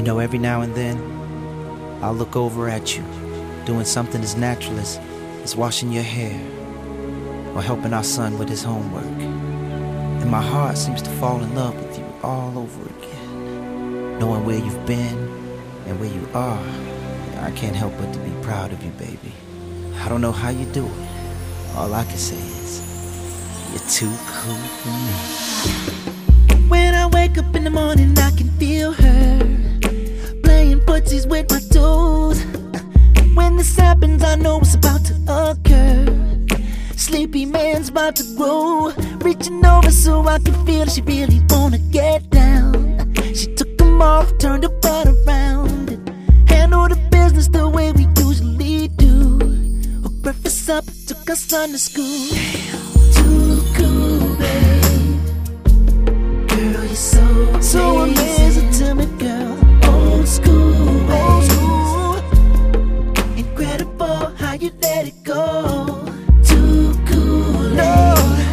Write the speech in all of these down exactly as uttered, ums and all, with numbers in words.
know, every now and then, I'll look over at you, doing something as natural as, as washing your hair or helping our son with his homework. And my heart seems to fall in love with you all over again. Knowing where you've been and where you are, I can't help but to be proud of you, baby. I don't know how you do it. All I can say is, you're too cool for me. When I wake up in the morning, I can feel her playing footsies with my toes. When this happens, I know it's about to occur. Sleepy man's about to grow, reaching over so I can feel she really wanna get down. She took them off, turned her butt around, and handled the business the way we usually do. Hooked breakfast up, took our son to school. Too cool, babe. Girl, you're so amazing. So amazing to me, girl. Old school, old school. Incredible how you let it go. Too cool, no.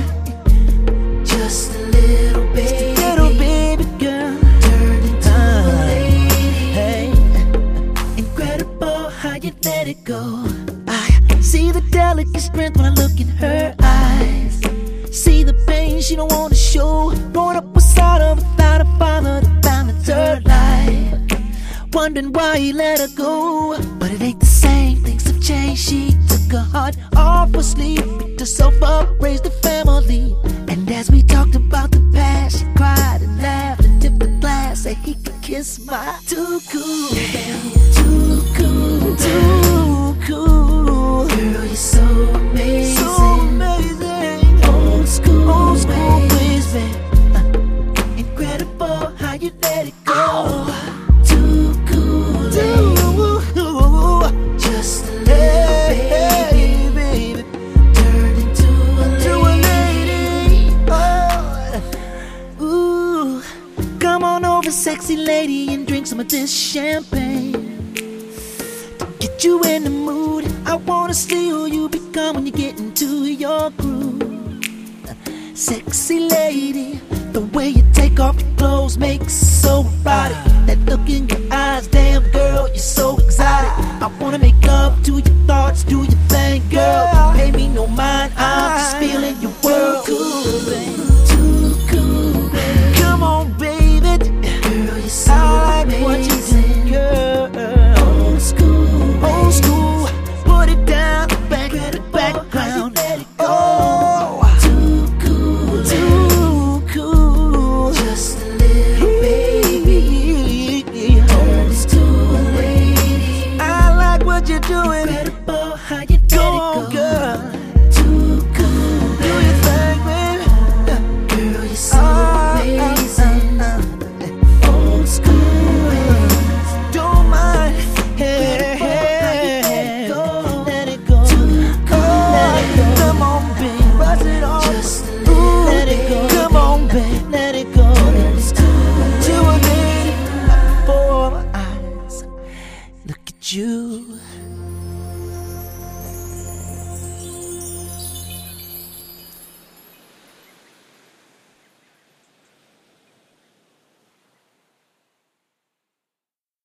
Just a little baby, just a little baby girl, turned into uh, a lady. Hey, incredible how you let it go. I see the delicate strength when I look in her eyes. See the pain she don't wanna show. Growing up without her, without a father to balance her life. Wondering why he let her go, but it ain't the same. Things have changed. She took her heart off her sleeve, picked herself up, raised a family. And as we talked about the past, she cried and laughed and tipped the glass, said he could kiss my too cool, too cool, too cool. Girl, you're so amazing, so amazing. Old school, old school, please, babe. Uh, incredible how you let it go. Oh. Too cool, too, just a little hey, baby, baby, turned into a lady. Oh. Ooh, come on over, sexy lady, and drink some of this champagne to get you in the mood. I wanna see who you become when you get into your groove. Sexy lady, the way you take off your clothes makes so erotic. That look in your eyes, damn girl, you're so exotic. I wanna make love to your thoughts, do your thing, girl. Pay me no mind, I'm just feeling your world. Cool, baby. Too cool, baby. Come on, baby. Girl, you're so I like what you do, girl. Old school, old school. Put it down, back to the background. Let it go. You're doing incredible how you let go, it go, girl. Too cool, do your thing, baby. Girl, you're so uh, amazing. Uh, uh, uh. Old school ways, don't mind. Hey, hey, let it go, too cool, let it go. Come on, babe, brush it off. Just a little, ooh, let it go. Come on, babe, let it go. To a lady before my eyes. Look at you.